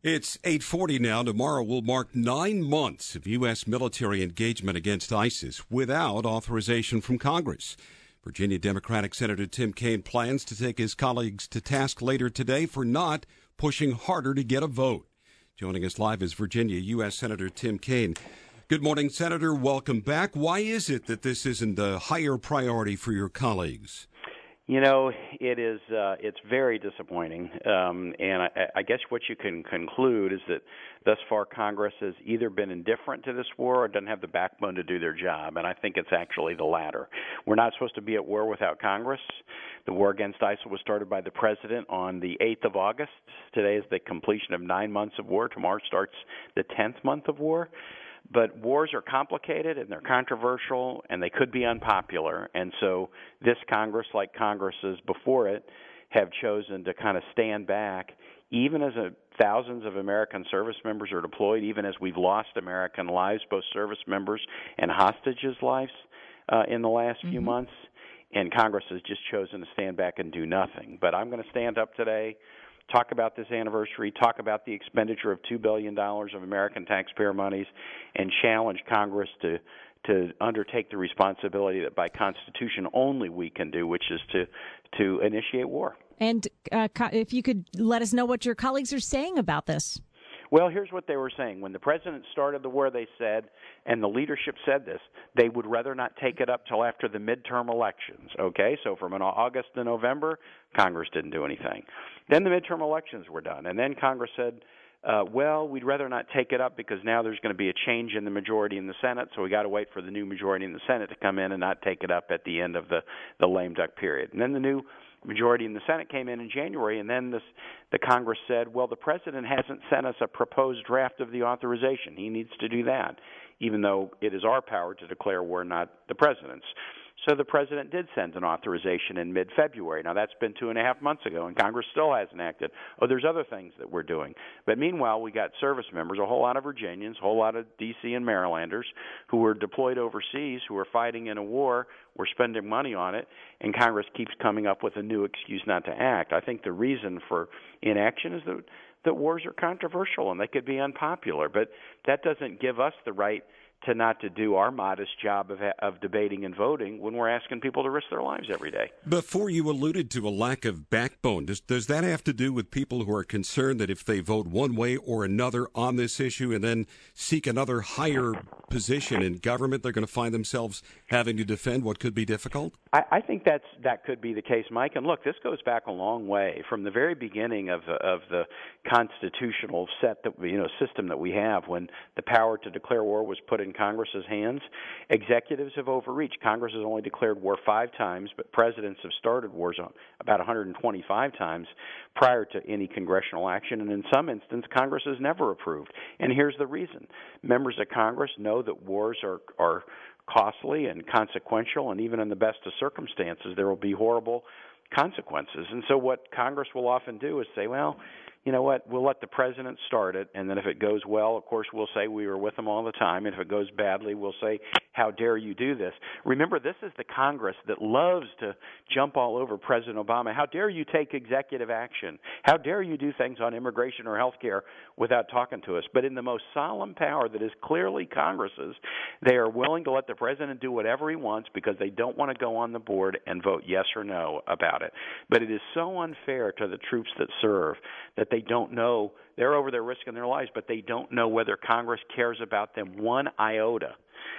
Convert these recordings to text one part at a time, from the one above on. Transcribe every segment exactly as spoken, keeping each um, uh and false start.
It's eight forty now. Tomorrow will mark nine months of U S military engagement against ISIS without authorization from Congress. Virginia Democratic Senator Tim Kaine plans to take his colleagues to task later today for not pushing harder to get a vote. Joining us live is Virginia U S Senator Tim Kaine. Good morning, Senator. Welcome back. Why is it that this isn't a higher priority for your colleagues? You know, it is. Uh, it's very disappointing, um, and I, I guess what you can conclude is that thus far Congress has either been indifferent to this war or doesn't have the backbone to do their job, and I think it's actually the latter. We're not supposed to be at war without Congress. The war against ISIL was started by the president on the eighth of August. Today is the completion of nine months of war. Tomorrow starts the tenth month of war. But wars are complicated and they're controversial and they could be unpopular. And so this Congress, like Congresses before it, have chosen to kind of stand back, even as a, thousands of American service members are deployed, even as we've lost American lives, both service members and hostages' lives uh, in the last mm-hmm. few months. And Congress has just chosen to stand back and do nothing. But I'm going to stand up today, talk about this anniversary, talk about the expenditure of two billion dollars of American taxpayer monies, and challenge Congress to to undertake the responsibility that by Constitution only we can do, which is to, to initiate war. And uh, if you could let us know what your colleagues are saying about this. Well, here's what they were saying. When the president started the war, they said, and the leadership said this, they would rather not take it up till after the midterm elections. Okay, so from August to November, Congress didn't do anything. Then the midterm elections were done, and then Congress said, uh, well, we'd rather not take it up because now there's going to be a change in the majority in the Senate, so we got to wait for the new majority in the Senate to come in and not take it up at the end of the, the lame duck period. And then the new majority in the Senate came in in January, and then this, the Congress said, well, the president hasn't sent us a proposed draft of the authorization. He needs to do that, even though it is our power to declare war, not the president's. So the president did send an authorization in mid-February. Now, that's been two and a half months ago, and Congress still hasn't acted. Oh, there's other things that we're doing. But meanwhile, we got service members, a whole lot of Virginians, a whole lot of D C and Marylanders who were deployed overseas, who are fighting in a war. We're spending money on it, and Congress keeps coming up with a new excuse not to act. I think the reason for inaction is that, that wars are controversial and they could be unpopular. But that doesn't give us the right to not to do our modest job of, of debating and voting when we're asking people to risk their lives every day. Before you alluded to a lack of backbone, does, does that have to do with people who are concerned that if they vote one way or another on this issue and then seek another higher position in government, they're going to find themselves having to defend what could be difficult? I, I think that's that could be the case, Mike. And look, this goes back a long way from the very beginning of of the constitutional set that you know system that we have. When the power to declare war was put in Congress's hands, executives have overreached. Congress has only declared war five times, but presidents have started wars on about one hundred twenty-five times prior to any congressional action, and in some instances, Congress has never approved. And here's the reason. Members of Congress know that wars are, are costly and consequential, and even in the best of circumstances, there will be horrible consequences. And so what Congress will often do is say, well, you know what, we'll let the president start it, and then if it goes well, of course, we'll say we were with him all the time, and if it goes badly, we'll say, how dare you do this? Remember, this is the Congress that loves to jump all over President Obama. How dare you take executive action? How dare you do things on immigration or health care without talking to us? But in the most solemn power that is clearly Congress's, they are willing to let the president do whatever he wants because they don't want to go on the board and vote yes or no about it. But it is so unfair to the troops that serve that they don't know. They're over there risking their lives, but they don't know whether Congress cares about them one iota.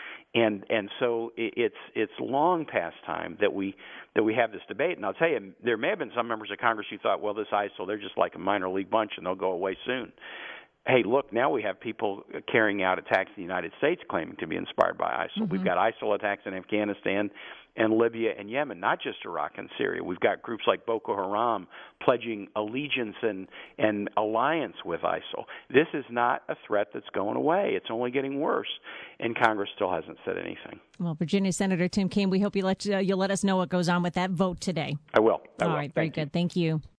And and so it's it's long past time that we that we have this debate. And I'll tell you, there may have been some members of Congress who thought, well, this ISIL, they're just like a minor league bunch and they'll go away soon. Hey, look, now we have people carrying out attacks in the United States claiming to be inspired by ISIL. Mm-hmm. We've got ISIL attacks in Afghanistan and Libya and Yemen, not just Iraq and Syria. We've got groups like Boko Haram pledging allegiance and, and alliance with ISIL. This is not a threat that's going away. It's only getting worse, and Congress still hasn't said anything. Well, Virginia Senator Tim Kaine, we hope you let, uh, you'll let us know what goes on with that vote today. I will. I All will. right, very Thank you. good. Thank you.